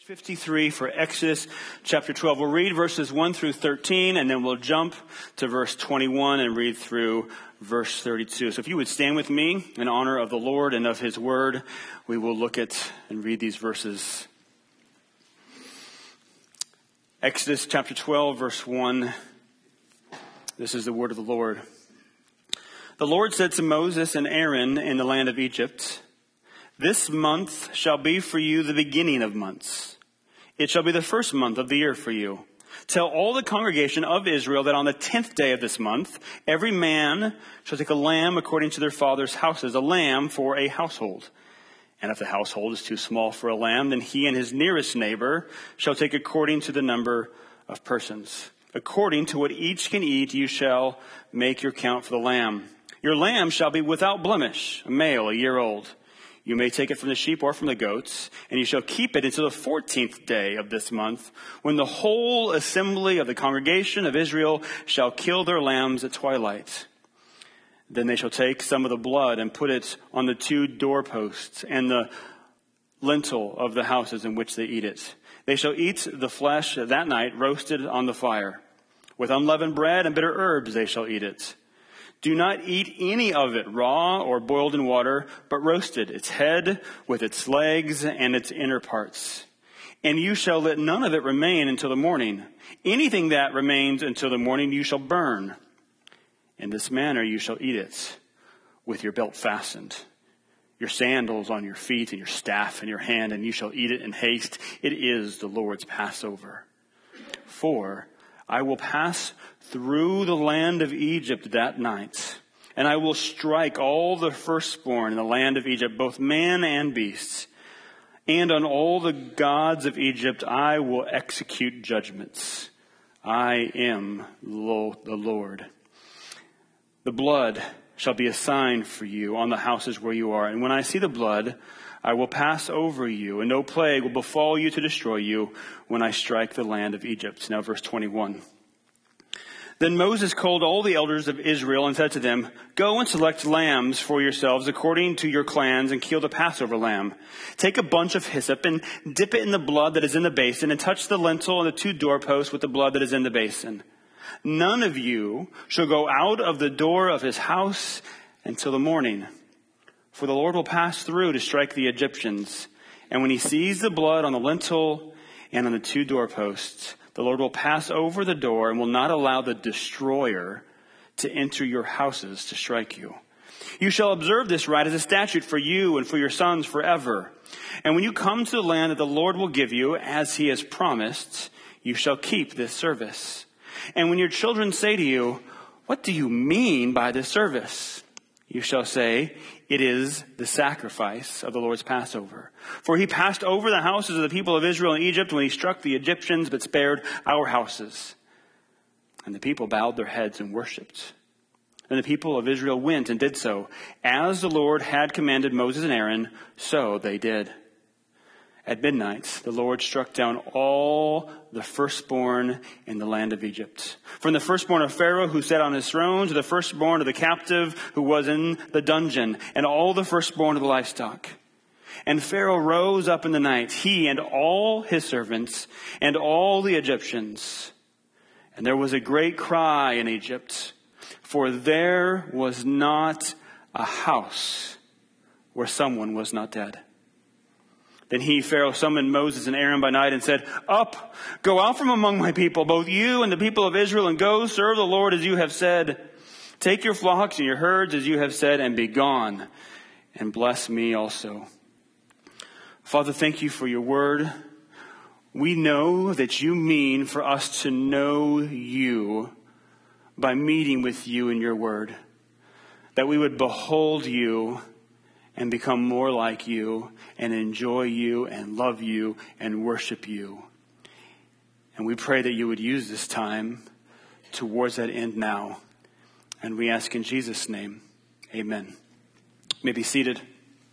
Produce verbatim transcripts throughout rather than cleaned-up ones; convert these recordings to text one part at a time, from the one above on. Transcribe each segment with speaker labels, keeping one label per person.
Speaker 1: fifty-three for Exodus chapter twelve. We'll read verses one through thirteen, and then we'll jump to verse twenty-one and read through verse thirty-two. So if you would stand with me in honor of the Lord and of his word, we will look at and read these verses. Exodus chapter twelve, verse one. This is the word of the Lord. The Lord said to Moses and Aaron in the land of Egypt, "This month shall be for you the beginning of months. It shall be the first month of the year for you. Tell all the congregation of Israel that on the tenth day of this month, every man shall take a lamb according to their father's houses, a lamb for a household. And if the household is too small for a lamb, then he and his nearest neighbor shall take according to the number of persons. According to what each can eat, you shall make your count for the lamb. Your lamb shall be without blemish, a male, a year old. You may take it from the sheep or from the goats, and you shall keep it until the fourteenth day of this month, when the whole assembly of the congregation of Israel shall kill their lambs at twilight. Then they shall take some of the blood and put it on the two doorposts and the lintel of the houses in which they eat it. They shall eat the flesh that night roasted on the fire. With unleavened bread and bitter herbs they shall eat it. Do not eat any of it raw or boiled in water, but roasted, its head with its legs and its inner parts. And you shall let none of it remain until the morning. Anything that remains until the morning you shall burn. In this manner you shall eat it, with your belt fastened, your sandals on your feet and your staff in your hand, and you shall eat it in haste. It is the Lord's Passover. For I will pass through the land of Egypt that night, and I will strike all the firstborn in the land of Egypt, both man and beasts. And on all the gods of Egypt I will execute judgments. I am the Lord. The blood shall be a sign for you on the houses where you are. And when I see the blood, I will pass over you, and no plague will befall you to destroy you when I strike the land of Egypt." Now verse twenty-one. Then Moses called all the elders of Israel and said to them, "Go and select lambs for yourselves according to your clans and kill the Passover lamb. Take a bunch of hyssop and dip it in the blood that is in the basin and touch the lintel and the two doorposts with the blood that is in the basin. None of you shall go out of the door of his house until the morning. For the Lord will pass through to strike the Egyptians. And when he sees the blood on the lintel and on the two doorposts, the Lord will pass over the door and will not allow the destroyer to enter your houses to strike you. You shall observe this rite as a statute for you and for your sons forever. And when you come to the land that the Lord will give you, as he has promised, you shall keep this service. And when your children say to you, 'What do you mean by this service?' you shall say, 'It is the sacrifice of the Lord's Passover. For he passed over the houses of the people of Israel in Egypt when he struck the Egyptians, but spared our houses.' And the people bowed their heads and worshipped. And the people of Israel went and did so. As the Lord had commanded Moses and Aaron, so they did. At midnight, the Lord struck down all the firstborn in the land of Egypt. From the firstborn of Pharaoh who sat on his throne to the firstborn of the captive who was in the dungeon, and all the firstborn of the livestock. And Pharaoh rose up in the night, he and all his servants and all the Egyptians. And there was a great cry in Egypt, for there was not a house where someone was not dead. Then he, Pharaoh, summoned Moses and Aaron by night and said, 'Up, go out from among my people, both you and the people of Israel, and go serve the Lord as you have said. Take your flocks and your herds as you have said, and be gone, and bless me also.'" Father, thank you for your word. We know that you mean for us to know you by meeting with you in your word, that we would behold you and become more like you and enjoy you and love you and worship you. And we pray that you would use this time towards that end now. And we ask in Jesus' name, amen. You may be seated.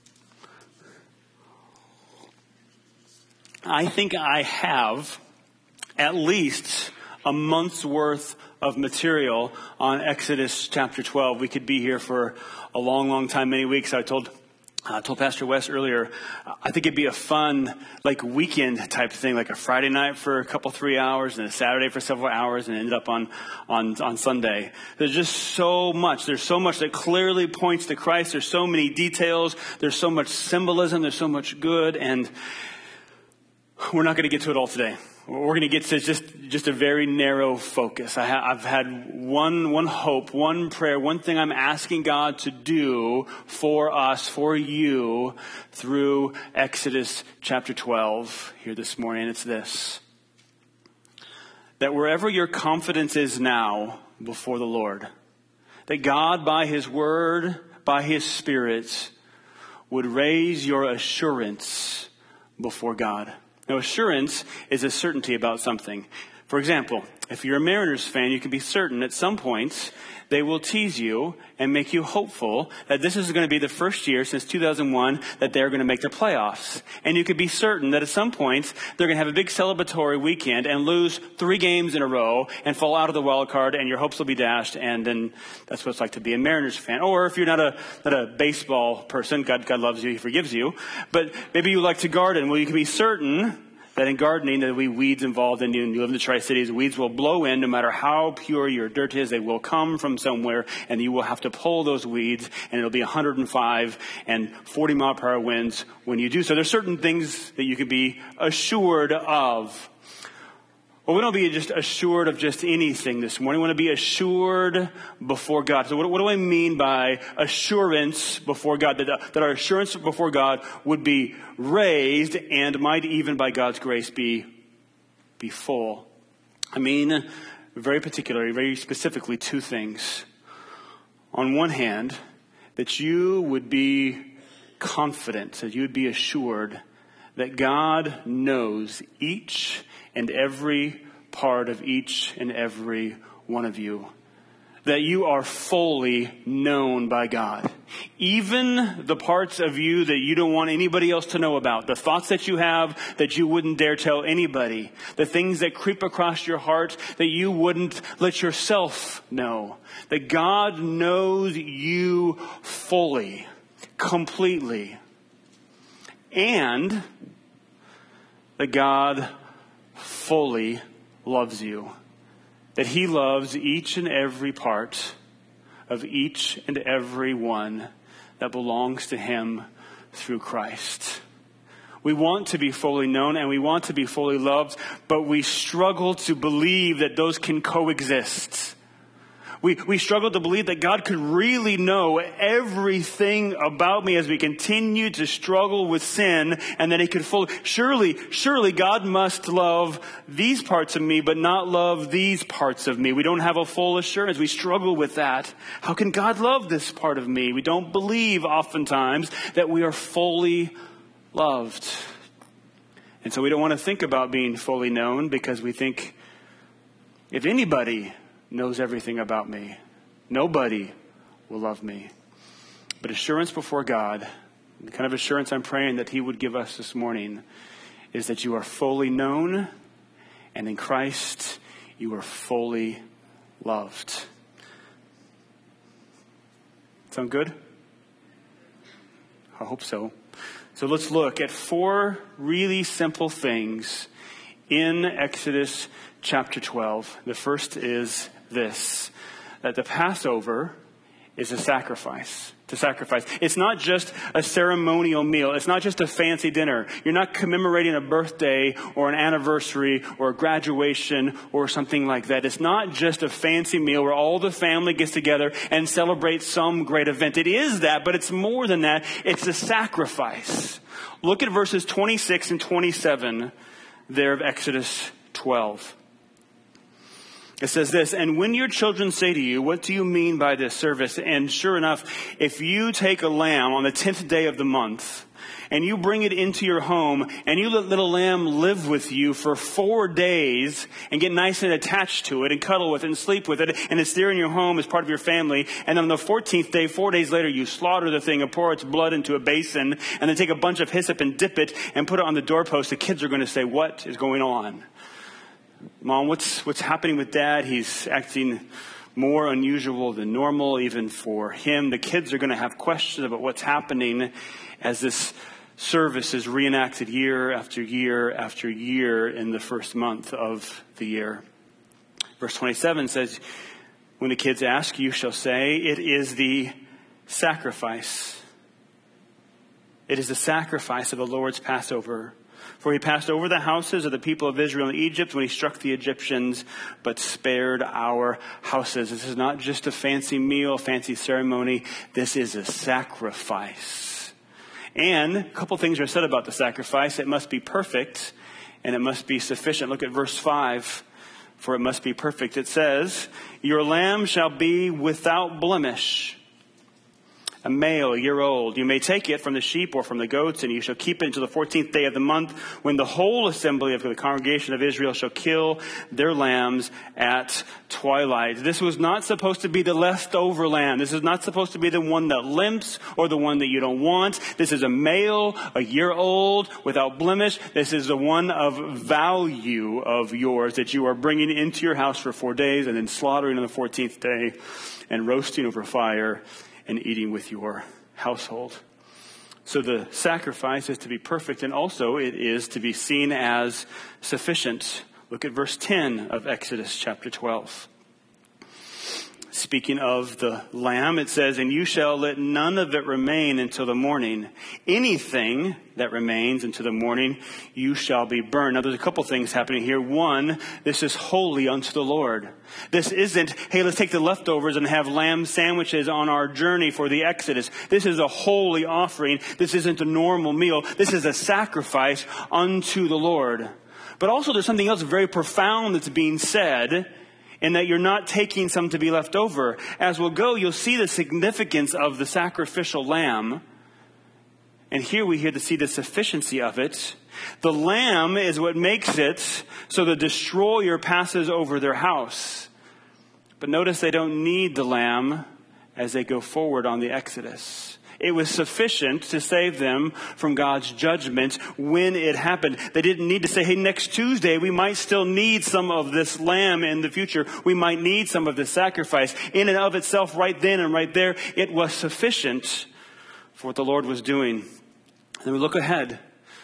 Speaker 1: I think I have at least a month's worth of material on Exodus chapter twelve. We could be here for a long, long time, many weeks. I told I told Pastor Wes earlier, I think it'd be a fun, like, weekend type thing, like a Friday night for a couple, three hours, and a Saturday for several hours, and ended up on, on, on Sunday. There's just so much. There's so much that clearly points to Christ. There's so many details. There's so much symbolism. There's so much good, and we're not going to get to it all today. We're going to get to just, just a very narrow focus. I ha- I've had one, one hope, one prayer, one thing I'm asking God to do for us, for you, through Exodus chapter twelve here this morning. It's this: that wherever your confidence is now before the Lord, that God, by His Word, by His Spirit, would raise your assurance before God. Now, assurance is a certainty about something. For example, if you're a Mariners fan, you can be certain at some point they will tease you and make you hopeful that this is going to be the first year since two thousand one that they're going to make the playoffs. And you could be certain that at some point they're going to have a big celebratory weekend and lose three games in a row and fall out of the wild card, and your hopes will be dashed. And then that's what it's like to be a Mariners fan. Or if you're not a not a baseball person, God God loves you, He forgives you. But maybe you like to garden. Well, you can be certain that in gardening, there will be weeds involved, and you, you live in the Tri-Cities, weeds will blow in no matter how pure your dirt is. They will come from somewhere, and you will have to pull those weeds, and it'll be one hundred five and forty mile per hour winds when you do so. There's certain things that you can be assured of. Well, we don't be just assured of just anything this morning. We want to be assured before God. So what, what do I mean by assurance before God? That, that our assurance before God would be raised and might even by God's grace be, be full. I mean, very particularly, very specifically, two things. On one hand, that you would be confident, that you would be assured that God knows each and every part of each and every one of you. That you are fully known by God. Even the parts of you that you don't want anybody else to know about. The thoughts that you have that you wouldn't dare tell anybody. The things that creep across your heart that you wouldn't let yourself know. That God knows you fully, completely. And that God fully loves you. That He loves each and every part of each and every one that belongs to Him through Christ. We want to be fully known and we want to be fully loved, but we struggle to believe that those can coexist. We we struggle to believe that God could really know everything about me as we continue to struggle with sin, and that He could fully, surely, surely God must love these parts of me, but not love these parts of me. We don't have a full assurance. We struggle with that. How can God love this part of me? We don't believe oftentimes that we are fully loved. And so we don't want to think about being fully known because we think if anybody knows everything about me, nobody will love me. But assurance before God, the kind of assurance I'm praying that He would give us this morning, is that you are fully known, and in Christ you are fully loved. Sound good? I hope so. So let's look at four really simple things in Exodus chapter twelve. The first is this, that the Passover is a sacrifice. To sacrifice. It's not just a ceremonial meal. It's not just a fancy dinner. You're not commemorating a birthday or an anniversary or a graduation or something like that. It's not just a fancy meal where all the family gets together and celebrates some great event. It is that, but it's more than that. It's a sacrifice. Look at verses twenty-six and twenty-seven there of Exodus twelve. It says this, and when your children say to you, what do you mean by this service? And sure enough, if you take a lamb on the tenth day of the month, and you bring it into your home, and you let little lamb live with you for four days, and get nice and attached to it, and cuddle with it, and sleep with it, and it's there in your home as part of your family, and on the fourteenth day, four days later, you slaughter the thing and pour its blood into a basin, and then take a bunch of hyssop and dip it, and put it on the doorpost, the kids are going to say, what is going on? Mom, what's what's happening with Dad? He's acting more unusual than normal, even for him. The kids are going to have questions about what's happening as this service is reenacted year after year after year in the first month of the year. Verse twenty-seven says, when the kids ask, you shall say, it is the sacrifice. It is the sacrifice of the Lord's Passover. For he passed over the houses of the people of Israel in Egypt when he struck the Egyptians, but spared our houses. This is not just a fancy meal, fancy ceremony. This is a sacrifice. And a couple things are said about the sacrifice. It must be perfect and it must be sufficient. Look at verse five. For it must be perfect. It says, your lamb shall be without blemish, a male, a year old. You may take it from the sheep or from the goats, and you shall keep it until the fourteenth day of the month, when the whole assembly of the congregation of Israel shall kill their lambs at twilight. This was not supposed to be the leftover lamb. This is not supposed to be the one that limps or the one that you don't want. This is a male, a year old, without blemish. This is the one of value of yours that you are bringing into your house for four days and then slaughtering on the fourteenth day and roasting over fire and eating with your household. So the sacrifice is to be perfect, and also it is to be seen as sufficient. Look at verse ten of Exodus chapter twelve. Speaking of the lamb, it says, and you shall let none of it remain until the morning. Anything that remains until the morning, you shall be burned. Now, there's a couple things happening here. One, this is holy unto the Lord. This isn't, hey, let's take the leftovers and have lamb sandwiches on our journey for the Exodus. This is a holy offering. This isn't a normal meal. This is a sacrifice unto the Lord. But also there's something else very profound that's being said, in that you're not taking some to be left over. As we'll go, you'll see the significance of the sacrificial lamb. And here we hear to see the sufficiency of it. The lamb is what makes it so the destroyer passes over their house. But notice they don't need the lamb as they go forward on the Exodus. It was sufficient to save them from God's judgment when it happened. They didn't need to say, hey, next Tuesday, we might still need some of this lamb in the future. We might need some of this sacrifice. In and of itself, right then and right there, it was sufficient for what the Lord was doing. And we look ahead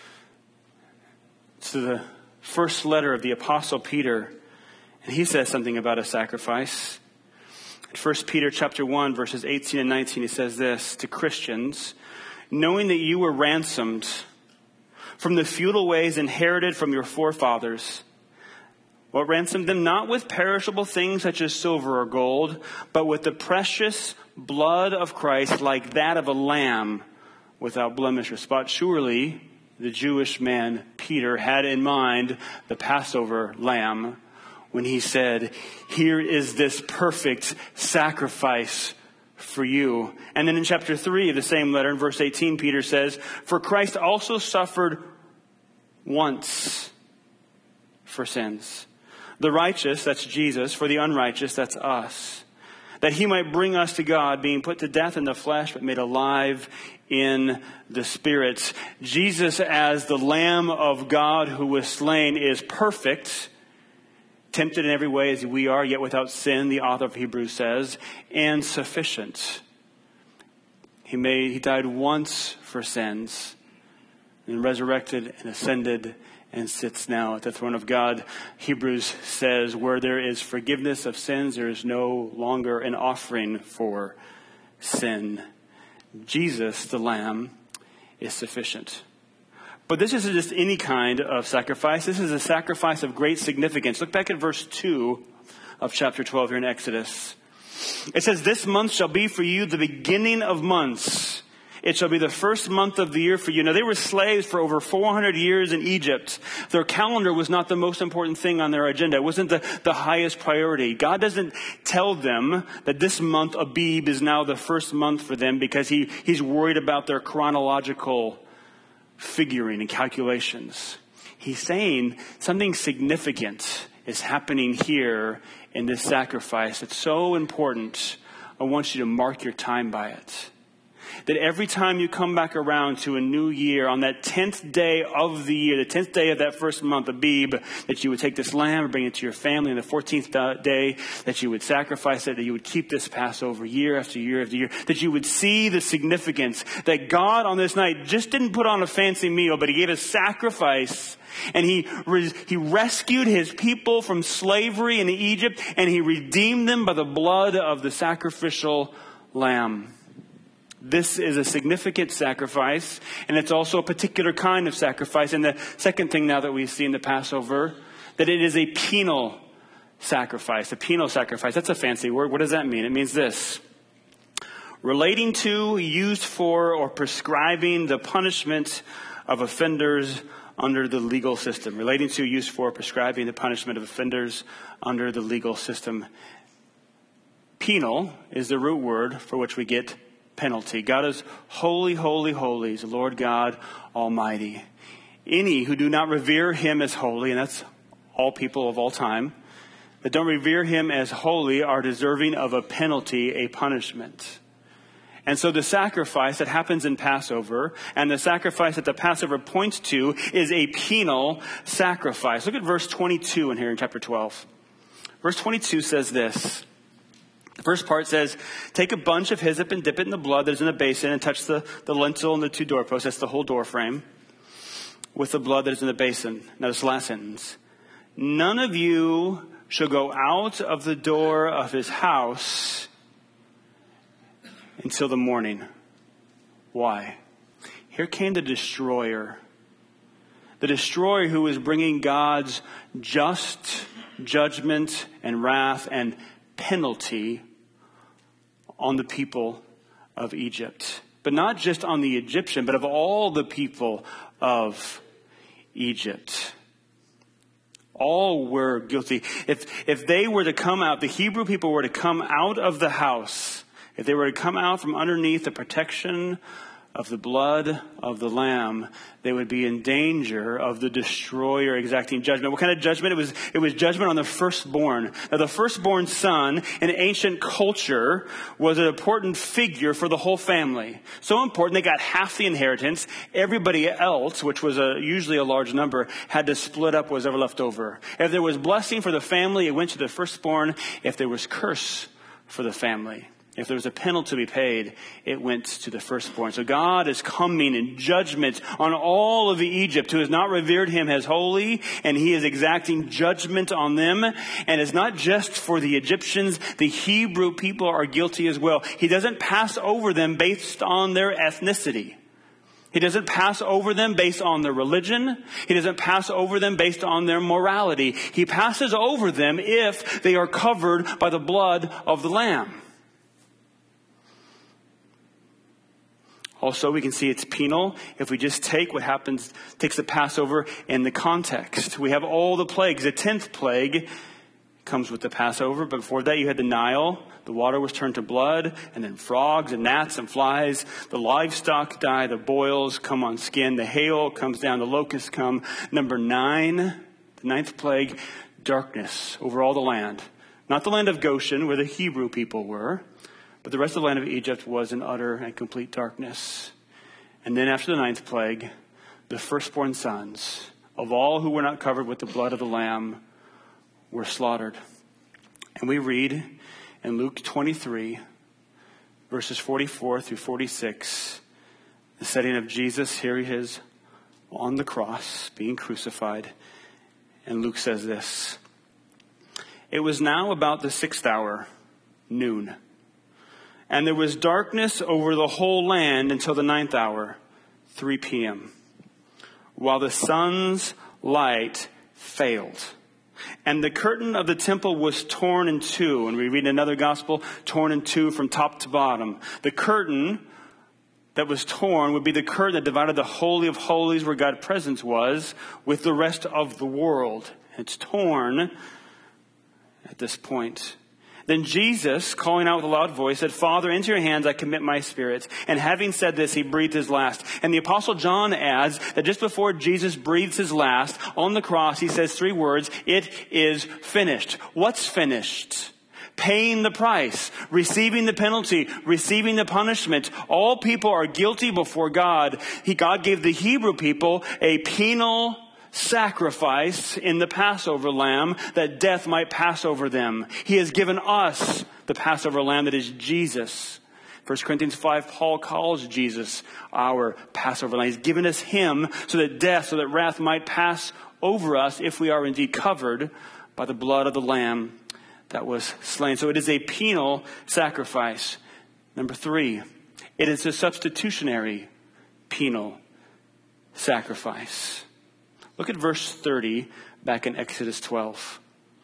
Speaker 1: to the first letter of the Apostle Peter, and he says something about a sacrifice. First Peter chapter one, verses eighteen and nineteen, he says this to Christians, knowing that you were ransomed from the futile ways inherited from your forefathers. What ransomed them? Not with perishable things such as silver or gold, but with the precious blood of Christ, like that of a lamb without blemish or spot. Surely the Jewish man Peter had in mind the Passover lamb when he said, here is this perfect sacrifice for you. And then in chapter three of the same letter, in verse eighteen, Peter says, for Christ also suffered once for sins. The righteous, that's Jesus, for the unrighteous, that's us. That he might bring us to God, being put to death in the flesh, but made alive in the Spirit. Jesus, as the Lamb of God who was slain, is perfect, tempted in every way as we are, yet without sin, the author of Hebrews says, and sufficient. He made, he died once for sins, and resurrected and ascended and sits now at the throne of God. Hebrews says, where there is forgiveness of sins, there is no longer an offering for sin. Jesus, the Lamb, is sufficient. But this isn't just any kind of sacrifice. This is a sacrifice of great significance. Look back at verse two of chapter twelve here in Exodus. It says, this month shall be for you the beginning of months. It shall be the first month of the year for you. Now, they were slaves for over four hundred years in Egypt. Their calendar was not the most important thing on their agenda. It wasn't the, the highest priority. God doesn't tell them that this month, Abib, is now the first month for them because he, he's worried about their chronological figuring and calculations. He's saying something significant is happening here in this sacrifice. It's so important. I want you to mark your time by it. that every time you come back around to a new year, on that tenth day of the year, the tenth day of that first month, Abib, that you would take this lamb and bring it to your family, and the fourteenth day that you would sacrifice it, that you would keep this Passover year after year after year, that you would see the significance that God on this night just didn't put on a fancy meal, but he gave a sacrifice. And he, he rescued his people from slavery in Egypt, and he redeemed them by the blood of the sacrificial lamb. This is a significant sacrifice, and it's also a particular kind of sacrifice. And the second thing now that we see in the Passover, that it is a penal sacrifice. A penal sacrifice, that's a fancy word. What does that mean? It means this: relating to, used for, or prescribing the punishment of offenders under the legal system. Relating to, used for, prescribing the punishment of offenders under the legal system. Penal is the root word for which we get penalty. God is holy, holy, holy, is the Lord God Almighty. Any who do not revere him as holy, and that's all people of all time, that don't revere him as holy are deserving of a penalty, a punishment. And so the sacrifice that happens in Passover, and the sacrifice that the Passover points to, is a penal sacrifice. Look at verse twenty-two in here in chapter twelve. Verse twenty-two says this. The first part says, take a bunch of hyssop and dip it in the blood that is in the basin and touch the, the lintel and the two doorposts. That's the whole door frame. With the blood that is in the basin. Notice the last sentence. None of you shall go out of the door of his house until the morning. Why? Here came the destroyer. The destroyer who is bringing God's just judgment and wrath and penalty on the people of Egypt. But not just on the Egyptian, but of all the people of Egypt. All were guilty. If, if they were to come out, the Hebrew people were to come out of the house, if they were to come out from underneath the protection of the blood of the Lamb, they would be in danger of the destroyer exacting judgment. What kind of judgment? It was, it was judgment on the firstborn. Now, the firstborn son in ancient culture was an important figure for the whole family. So important, they got half the inheritance. Everybody else, which was a, usually a large number, had to split up whatever left over. If there was blessing for the family, it went to the firstborn. If there was curse for the family, if there was a penalty to be paid, it went to the firstborn. So God is coming in judgment on all of Egypt who has not revered him as holy, and he is exacting judgment on them. And it's not just for the Egyptians. The Hebrew people are guilty as well. He doesn't pass over them based on their ethnicity. He doesn't pass over them based on their religion. He doesn't pass over them based on their morality. He passes over them if they are covered by the blood of the Lamb. Also, we can see it's penal if we just take what happens, takes the Passover in the context. We have all the plagues. The tenth plague comes with the Passover, but before that you had the Nile. The water was turned to blood, and then frogs and gnats and flies. The livestock die, the boils come on skin, the hail comes down, the locusts come. Number nine, the ninth plague, darkness over all the land. Not the land of Goshen, where the Hebrew people were, but the rest of the land of Egypt was in utter and complete darkness. And then after the ninth plague, the firstborn sons of all who were not covered with the blood of the Lamb were slaughtered. And we read in Luke twenty-three, verses forty-four through forty-six, the setting of Jesus. Here he is on the cross, being crucified. And Luke says this: it was now about the sixth hour, noon. And there was darkness over the whole land until the ninth hour, three p.m., while the sun's light failed. And the curtain of the temple was torn in two. And we read in another gospel, torn in two from top to bottom. The curtain that was torn would be the curtain that divided the Holy of Holies, where God's presence was, with the rest of the world. It's torn at this point. Then Jesus, calling out with a loud voice, said, Father, into your hands I commit my spirit. And having said this, he breathed his last. And the Apostle John adds that just before Jesus breathes his last on the cross, he says three words: it is finished. What's finished? paying the price, receiving the penalty, receiving the punishment. All people are guilty before God. He, God gave the Hebrew people a penal sacrifice in the Passover lamb that death might pass over them. He has given us the Passover lamb that is Jesus. First Corinthians five, Paul calls Jesus our Passover lamb. He's given us him so that death, so that wrath might pass over us if we are indeed covered by the blood of the lamb that was slain. So it is a penal sacrifice. Number three, it is a substitutionary penal sacrifice. Look at verse thirty back in Exodus twelve.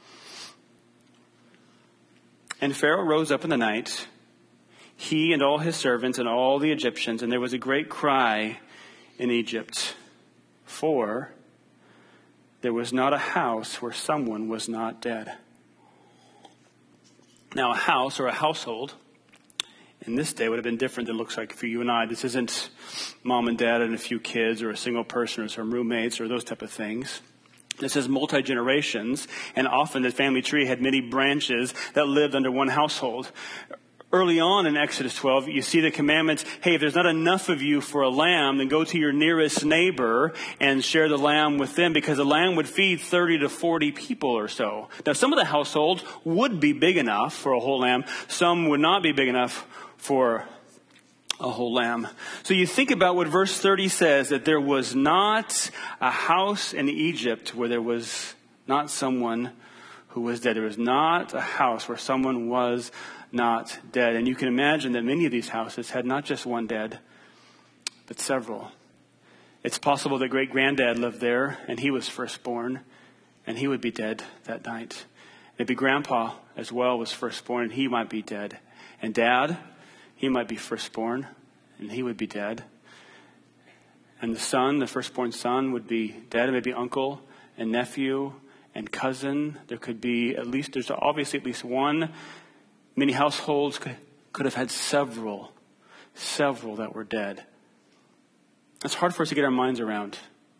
Speaker 1: And Pharaoh rose up in the night, he and all his servants and all the Egyptians, and there was a great cry in Egypt, for there was not a house where someone was not dead. Now, a house or a household in this day would have been different than it looks like for you and I. This isn't mom and dad and a few kids or a single person or some roommates or those type of things. This is multi-generations, and often the family tree had many branches that lived under one household. Early on in Exodus twelve, you see the commandments, hey, if there's not enough of you for a lamb, then go to your nearest neighbor and share the lamb with them, because the lamb would feed thirty to forty people or so. Now, some of the households would be big enough for a whole lamb. Some would not be big enough for a whole lamb. So you think about what verse thirty says, that there was not a house in Egypt where there was not someone who was dead. There was not a house where someone was not dead. And you can imagine that many of these houses had not just one dead, but several. It's possible that great-granddad lived there, and he was firstborn, and he would be dead that night. Maybe grandpa as well was firstborn, and he might be dead. And dad, he might be firstborn, and he would be dead. And the son, the firstborn son, would be dead. Maybe uncle and nephew and cousin. There could be at least, there's obviously at least one. Many households could, could have had several, several that were dead. It's hard for us to get our minds around.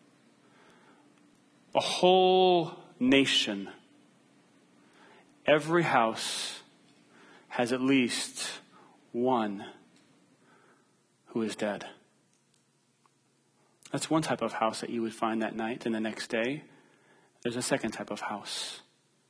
Speaker 1: A whole nation, every house has at least one who is dead. That's one type of house that you would find that night, and the next day, there's a second type of house.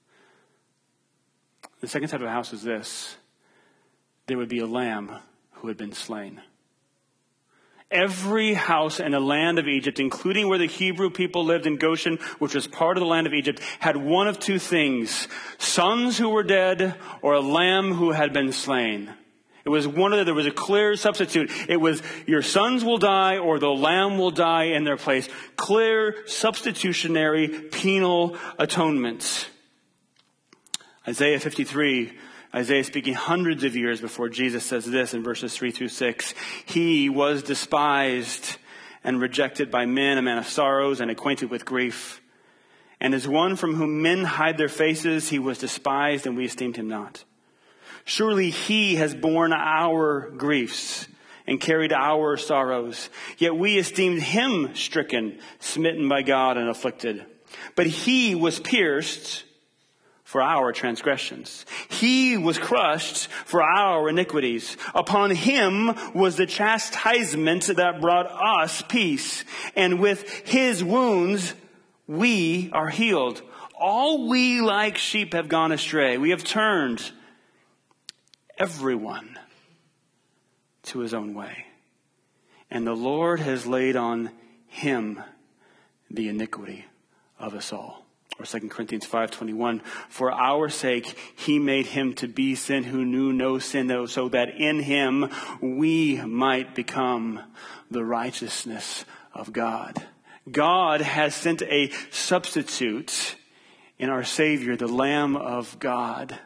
Speaker 1: The second type of house is this. There would be a lamb who had been slain. Every house in the land of Egypt, including where the Hebrew people lived in Goshen, which was part of the land of Egypt, had one of two things: sons who were dead or a lamb who had been slain. It was one of the, there was a clear substitute. It was your sons will die or the lamb will die in their place. Clear substitutionary penal atonement. Isaiah fifty-three, Isaiah speaking hundreds of years before Jesus, says this in verses three through six. He was despised and rejected by men, a man of sorrows and acquainted with grief. And as one from whom men hide their faces, he was despised and we esteemed him not. Surely he has borne our griefs and carried our sorrows. Yet we esteemed him stricken, smitten by God and afflicted. But he was pierced for our transgressions. He was crushed for our iniquities. Upon him was the chastisement that brought us peace. And with his wounds, we are healed. All we like sheep have gone astray. We have turned everyone to his own way. And the Lord has laid on him the iniquity of us all. Or Second Corinthians five twenty-one, for our sake he made him to be sin who knew no sin, so that in him we might become the righteousness of God. God has sent a substitute in our Savior, the Lamb of God.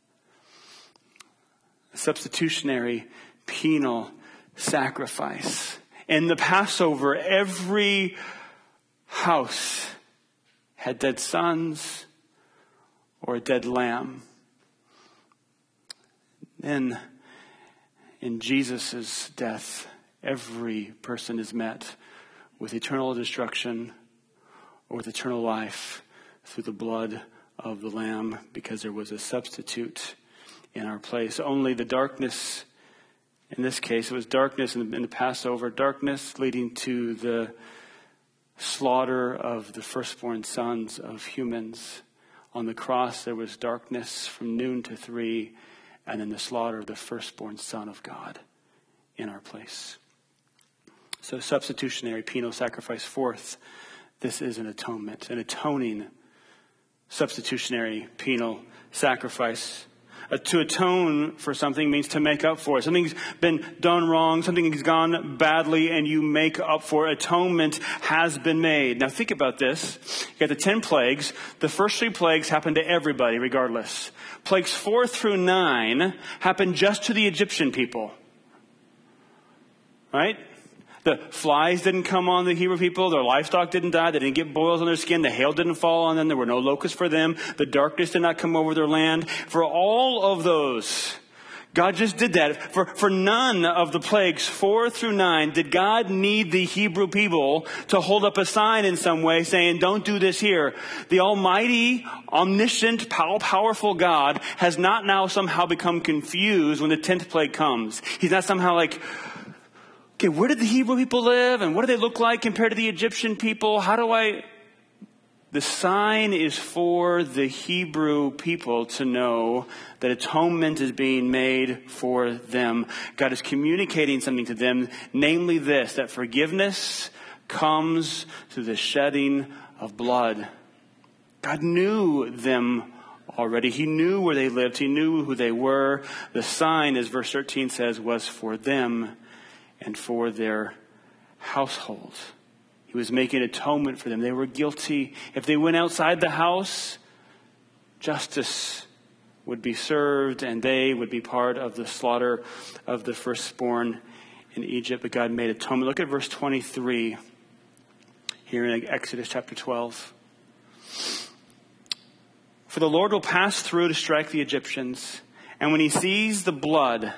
Speaker 1: A substitutionary penal sacrifice. In the Passover, every house had dead sons or a dead lamb. Then in Jesus' death, every person is met with eternal destruction or with eternal life through the blood of the Lamb, because there was a substitute in our place. Only the darkness, in this case, it was darkness in the, in the Passover, darkness leading to the slaughter of the firstborn sons of humans. On the cross, there was darkness from noon to three, and then the slaughter of the firstborn Son of God in our place. So substitutionary penal sacrifice. Fourth, this is an atonement, an atoning substitutionary penal sacrifice. Uh, to atone for something means to make up for it. Something's been done wrong, something has gone badly, and you make up for it. Atonement has been made. Now think about this. You got the ten plagues. The first three plagues happened to everybody regardless. Plagues four through nine happened just to the Egyptian people. Right? The flies didn't come on the Hebrew people. Their livestock didn't die. They didn't get boils on their skin. The hail didn't fall on them. There were no locusts for them. The darkness did not come over their land. For all of those, God just did that. For, for none of the plagues, four through nine, did God need the Hebrew people to hold up a sign in some way saying, don't do this here. The almighty, omniscient, powerful God has not now somehow become confused when the tenth plague comes. He's not somehow like, okay, where did the Hebrew people live? And what do they look like compared to the Egyptian people? How do I... The sign is for the Hebrew people to know that atonement is being made for them. God is communicating something to them, namely this, that forgiveness comes through the shedding of blood. God knew them already. He knew where they lived. He knew who they were. The sign, as verse thirteen says, was for them and for their household. He was making atonement for them. They were guilty. If they went outside the house, justice would be served, and they would be part of the slaughter of the firstborn in Egypt. But God made atonement. Look at verse twenty-three here in Exodus chapter twelve. For the Lord will pass through to strike the Egyptians, and when he sees the blood,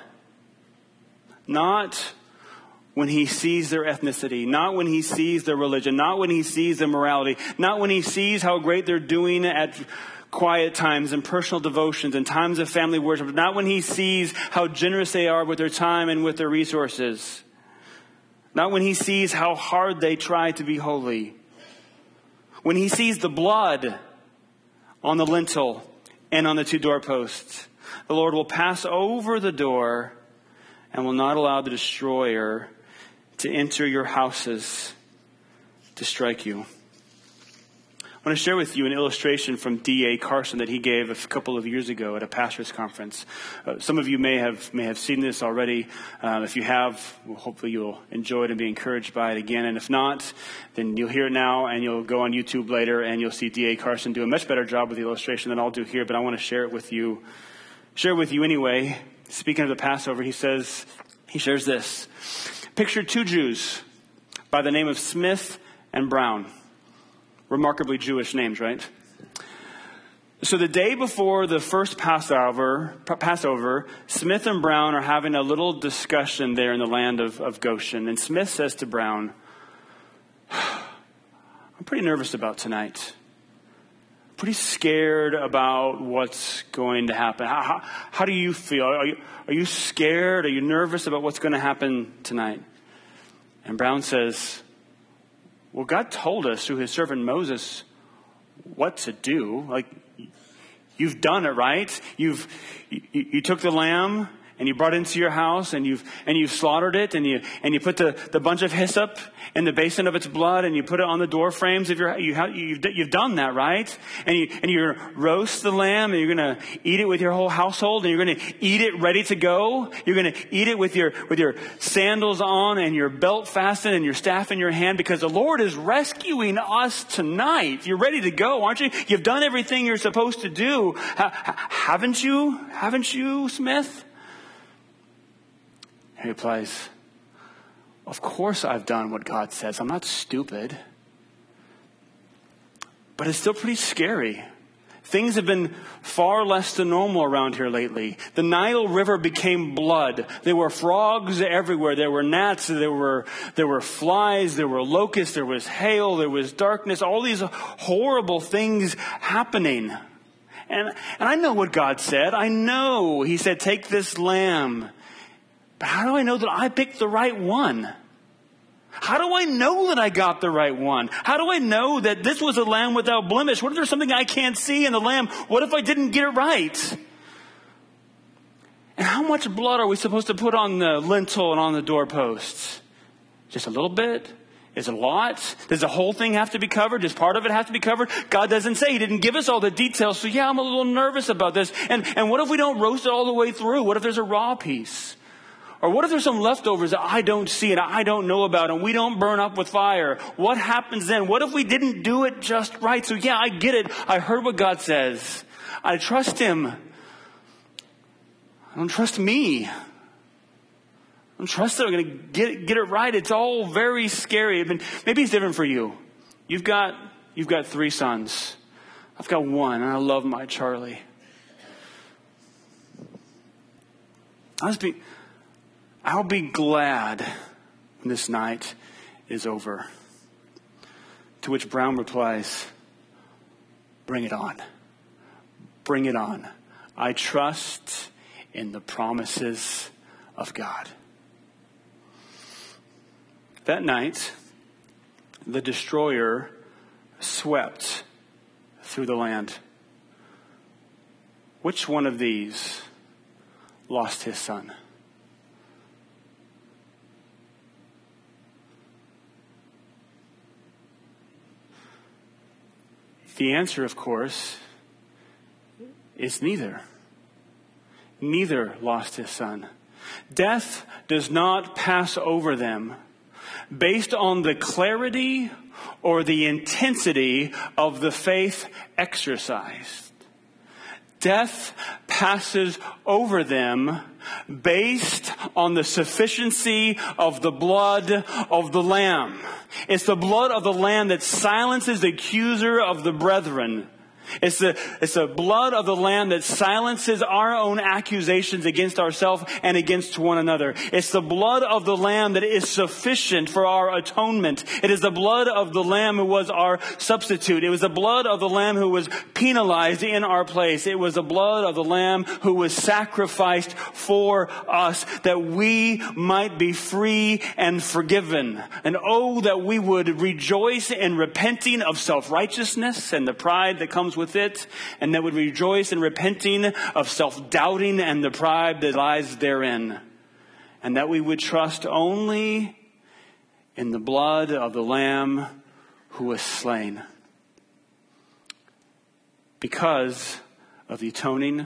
Speaker 1: not when he sees their ethnicity, not when he sees their religion, not when he sees their morality, not when he sees how great they're doing at quiet times and personal devotions and times of family worship, not when he sees how generous they are with their time and with their resources, not when he sees how hard they try to be holy. When he sees the blood on the lintel and on the two doorposts, the Lord will pass over the door and will not allow the destroyer to enter your houses to strike you. I want to share with you an illustration from D A Carson that he gave a couple of years ago at a pastor's conference. Uh, some of you may have may have seen this already. Uh, if you have, well, hopefully you'll enjoy it and be encouraged by it again. And if not, then you'll hear it now and you'll go on YouTube later and you'll see D A Carson do a much better job with the illustration than I'll do here. But I want to share it with you. Share it with you anyway. Speaking of the Passover, he says, he shares this. Picture two Jews by the name of Smith and Brown. Remarkably Jewish names, right? So the day before the first Passover, Passover, Smith and Brown are having a little discussion there in the land of, of Goshen. And Smith says to Brown, I'm pretty nervous about tonight. Pretty scared about what's going to happen. How, how, how do you feel? Are you, are you scared? Are you nervous about what's going to happen tonight? And Brown says, well, God told us through his servant Moses what to do. Like, you've done it, right? You've you, you took the lamb and you brought it into your house and you've and you slaughtered it and you and you put the, the bunch of hyssop in the basin of its blood and you put it on the door frames of your you have you've you've done that, right? And you and you're gonna roast the lamb and you're gonna eat it with your whole household and you're gonna eat it ready to go. You're gonna eat it with your with your sandals on and your belt fastened and your staff in your hand because the Lord is rescuing us tonight. You're ready to go, aren't you? You've done everything you're supposed to do, ha- haven't you? Haven't you, Smith? He replies, of course I've done what God says. I'm not stupid. But it's still pretty scary. Things have been far less than normal around here lately. The Nile River became blood. There were frogs everywhere. There were gnats. There were, there were flies. There were locusts. There was hail. There was darkness. All these horrible things happening. And, and I know what God said. I know he said, take this lamb. But how do I know that I picked the right one? How do I know that I got the right one? How do I know that this was a lamb without blemish? What if there's something I can't see in the lamb? What if I didn't get it right? And how much blood are we supposed to put on the lintel and on the doorposts? Just a little bit? Is it a lot? Does the whole thing have to be covered? Does part of it have to be covered? God doesn't say. He didn't give us all the details. So yeah, I'm a little nervous about this. And, and what if we don't roast it all the way through? What if there's a raw piece? Or what if there's some leftovers that I don't see and I don't know about and we don't burn up with fire? What happens then? What if we didn't do it just right? So yeah, I get it. I heard what God says. I trust him. I don't trust me. I don't trust that I'm going to get get it right. It's all very scary. I mean, maybe it's different for you. You've got you've got three sons. I've got one, and I love my Charlie. I'll just be, I'll be glad when this night is over. To which Brown replies, "Bring it on. Bring it on. I trust in the promises of God." That night, the destroyer swept through the land. Which one of these lost his son? The answer, of course, is neither. Neither lost his son. Death does not pass over them based on the clarity or the intensity of the faith exercised. Death passes over them based on the sufficiency of the blood of the Lamb. It's the blood of the Lamb that silences the accuser of the brethren. It's the, it's the blood of the Lamb that silences our own accusations against ourselves and against one another. It's the blood of the Lamb that is sufficient for our atonement. It is the blood of the Lamb who was our substitute. It was the blood of the Lamb who was penalized in our place. It was the blood of the Lamb who was sacrificed for us that we might be free and forgiven. And oh, that we would rejoice in repenting of self-righteousness and the pride that comes with it, and that would rejoice in repenting of self-doubting and the pride that lies therein, and that we would trust only in the blood of the Lamb who was slain because of the atoning,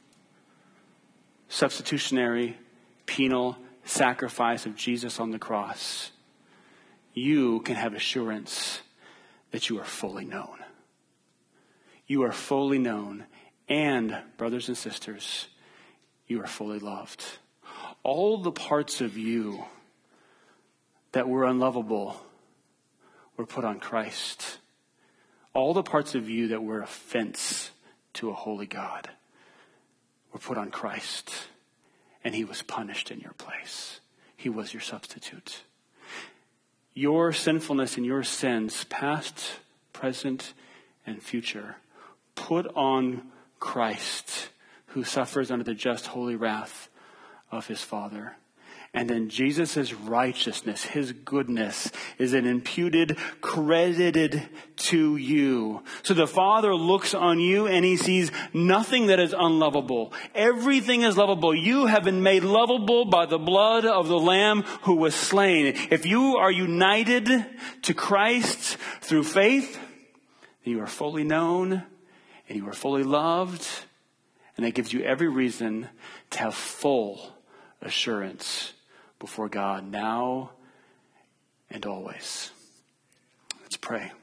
Speaker 1: substitutionary, penal sacrifice of Jesus on the cross. You can have assurance that you are fully known. You are fully known, and, brothers and sisters, you are fully loved. All the parts of you that were unlovable were put on Christ. All the parts of you that were offense to a holy God were put on Christ, and he was punished in your place. He was your substitute. Your sinfulness and your sins, past, present, and future, put on Christ, who suffers under the just holy wrath of his Father. And then Jesus' righteousness, his goodness, is an imputed, credited to you. So the Father looks on you and he sees nothing that is unlovable. Everything is lovable. You have been made lovable by the blood of the Lamb who was slain. If you are united to Christ through faith, then you are fully known and you are fully loved. And that gives you every reason to have full assurance before God now and always. Let's pray.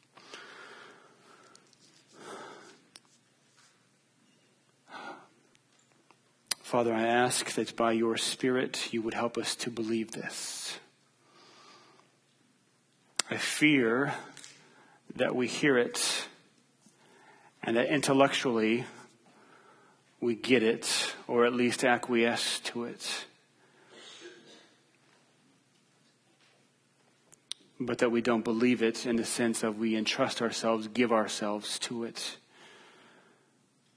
Speaker 1: Father, I ask that by your Spirit you would help us to believe this. I fear that we hear it and that intellectually we get it, or at least acquiesce to it. But that we don't believe it in the sense of we entrust ourselves, give ourselves to it.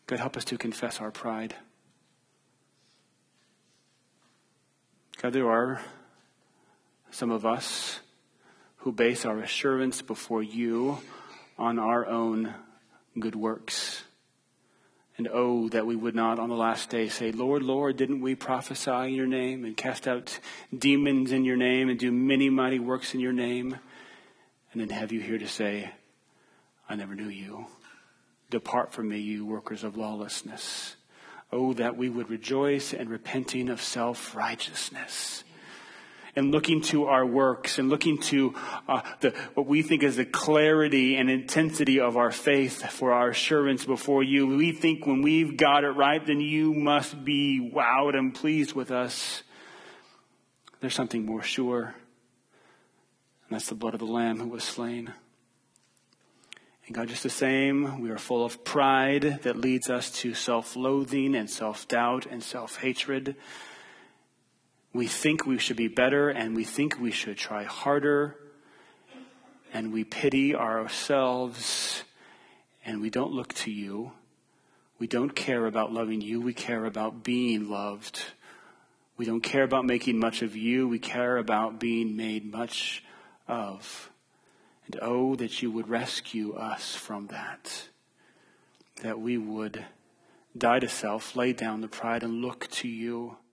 Speaker 1: God, help us to confess our pride. God, there are some of us who base our assurance before you on our own good works. And oh, that we would not on the last day say, Lord, Lord, didn't we prophesy in your name and cast out demons in your name and do many mighty works in your name? And then have you here to say, I never knew you. Depart from me, you workers of lawlessness. Oh, that we would rejoice in repenting of self-righteousness and looking to our works and looking to uh, the what we think is the clarity and intensity of our faith for our assurance before you. We think when we've got it right, then you must be wowed and pleased with us. There's something more sure, and that's the blood of the Lamb who was slain. And God, just the same, we are full of pride that leads us to self-loathing and self-doubt and self-hatred. We think we should be better, and we think we should try harder, and we pity ourselves, and we don't look to you. We don't care about loving you. We care about being loved. We don't care about making much of you. We care about being made much of. And oh, that you would rescue us from that, that we would die to self, lay down the pride, and look to you.